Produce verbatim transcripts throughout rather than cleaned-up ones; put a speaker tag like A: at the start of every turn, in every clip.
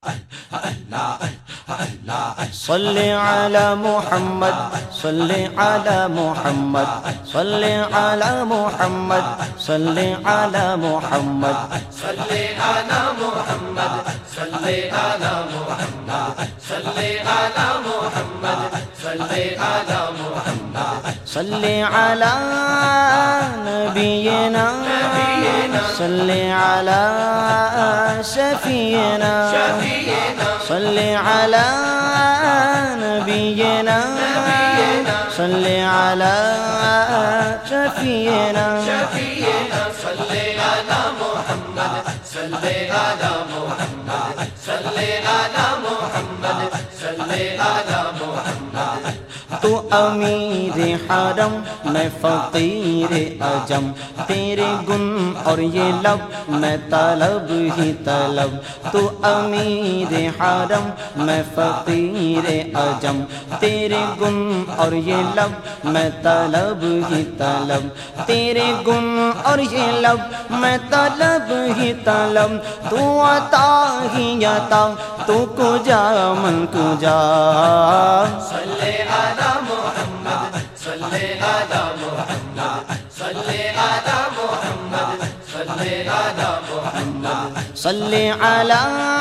A: صل على محمد صل على محمد صل على محمد صل على محمد
B: صل على محمد صل على محمد صل على محمد صل على محمد
A: صل على نبينا صل على شفينا صل على نبينا صل على شفينا
B: صل على محمد صل على محمد صل على محمد صل على محمد
A: تو امیر حرم میں فقیر عجم تیرے گن اور یہ لب میں طلب ہی طلب تو امیر حرم میں فقیر عجم تیرے گن اور یہ لب میں طلب ہی طلب تیرے گن اور یہ لب میں طلب ہی طلب تو عطا ہی عطا تو کجا من کجا
B: صل على محمد صل على محمد صل على محمد صل على محمد
A: صل على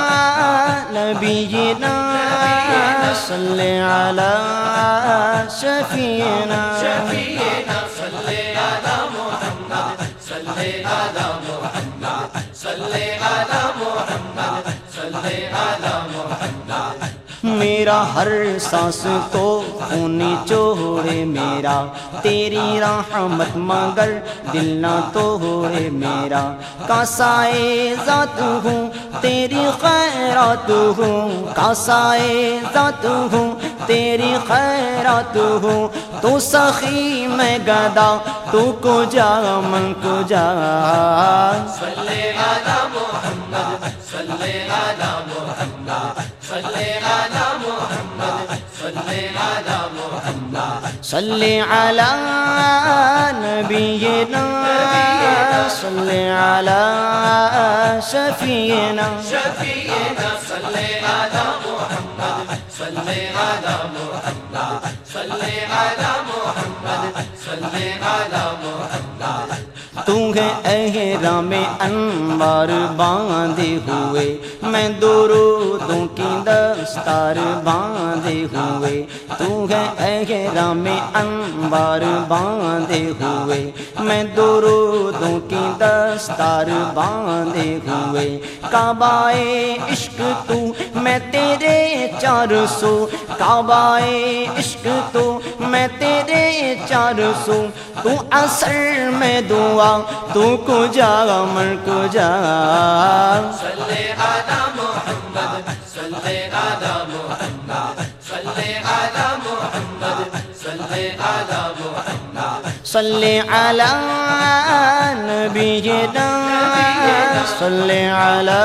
A: نبينا صل على شفينا
B: شفينا صل على محمد صل على محمد صل على محمد صل على محمد
A: میرا ہر سانس تو خونی چوڑے میرا تیری رحمت مگر دل نہ توڑے میرا کاسائے ذات ہوں تیری خیرات ہوں کاسائے ذات ہوں تیری خیرات ہوں تو سخی میں گدا تو کجا من کجا
B: صل على محمد صل على محمد صل على محمد صل على محمد
A: صل على نبينا صل على شفينا
B: شفينا صل على محمد صل على محمد صل على محمد صل على محمد
A: تو ہے احرام انوار باندھے ہوئے میں درودوں کی دستار باندھے ہوئے تو ہے احرام انوار باندھے ہوئے میں درودوں کی دستار باندھے ہوئے کعبہ عشق تو میں تیرے چار سو کعبہ عشق تو میں تیرے چار سو تو اثر میں دعا تو کجا من کجا
B: صل على محمد صل على محمد صل على محمد صل على محمد
A: صل على نبينا صل على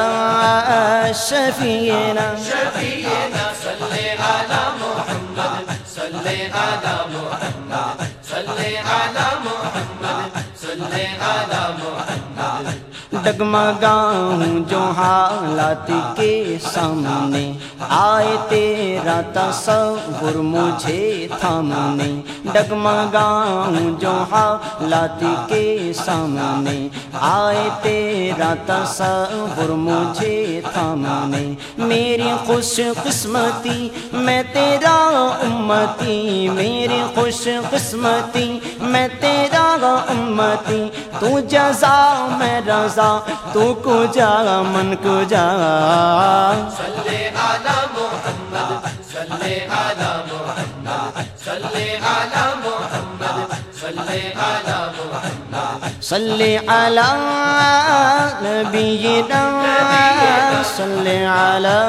A: شفينا
B: شفينا صل على محمد صل على محمد صل على محمد صل على محمد
A: ڈگمگاؤں جو حالات کے سامنے آئے تیرا تصور مجھے تھامنے ڈگمگاؤں جو حالات کے سامنے آئے تیرا تصور مجھے تھامنے میری خوش قسمتی میں تیرا امتی میری خوش قسمتی میں تیرا امتی تو جزا میں رضا تو کجا من کجا
B: صل على محمد صل على محمد صل على محمد صل على محمد
A: صل على نبينا صل على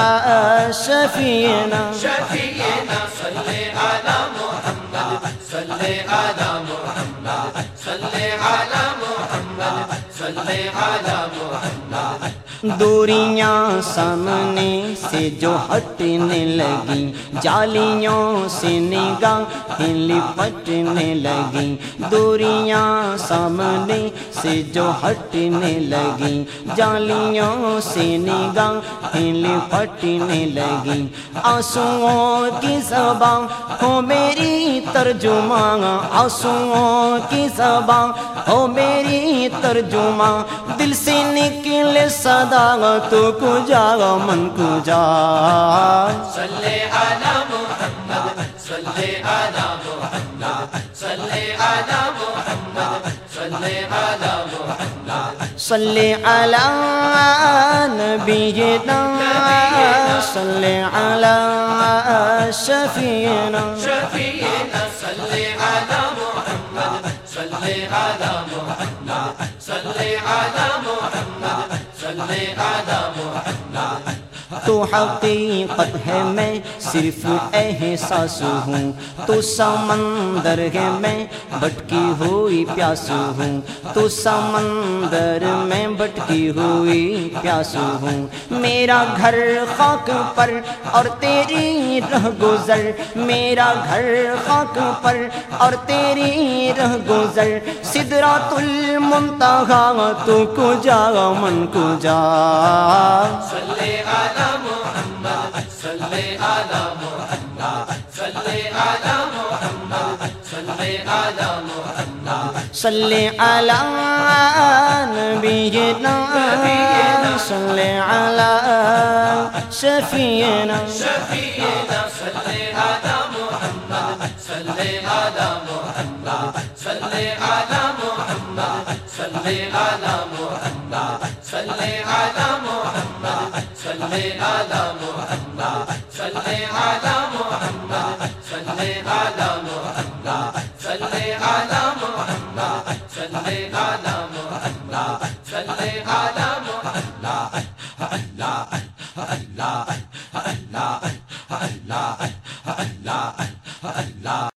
A: شفينا
B: شفينا صل على محمد صل على محمد صل على محمد صل على محمد
A: دوریاں سامنے سے جو ہٹنے لگیں، جالیوں سے نگاہیں لپٹنے لگیں، دوریاں سامنے سے جو ہٹنے لگیں، جالیوں سے نگاہیں لپٹنے لگیں، آنسوؤں کی زباں ہو میری ترجمان، آنسوؤں کی زباں ہو میری ترجمان، دل سے نکلے صدا تو کجا من کجا،
B: صلی علی محمد صلی علی محمد صلی علی محمد صلی علی محمد
A: صلی علی نبینا صلی علی شفیعنا
B: شفیعنا صلی علی محمد صلی علی محمد صلی علی محمد صلی علی محمد
A: تو حقیقت ہے میں صرف احساس ہوں، تو سمندر ہے میں بھٹکی ہوئی پیاس ہوں، تو سمندر میں بھٹکی ہوئی پیاس ہوں، میرا گھر خاک پر اور تیری رہ گزر، میرا گھر خاک پر اور تیری رہ گزر، سدرات المنتہا تو کجا من کجا،
B: صلی علی محمد صلی علی محمد صلی علی محمد صلی علی محمد
A: صلی علی نبینا صلی علی شفیعنا
B: شفیعنا صلی علی محمد صلی علی محمد صلی علی محمد صلی علی محمد صلی علی محمد صلی علی محمد صلی علی محمد صلی علی محمد صلی علی محمد صلی علی محمد صلی علی محمد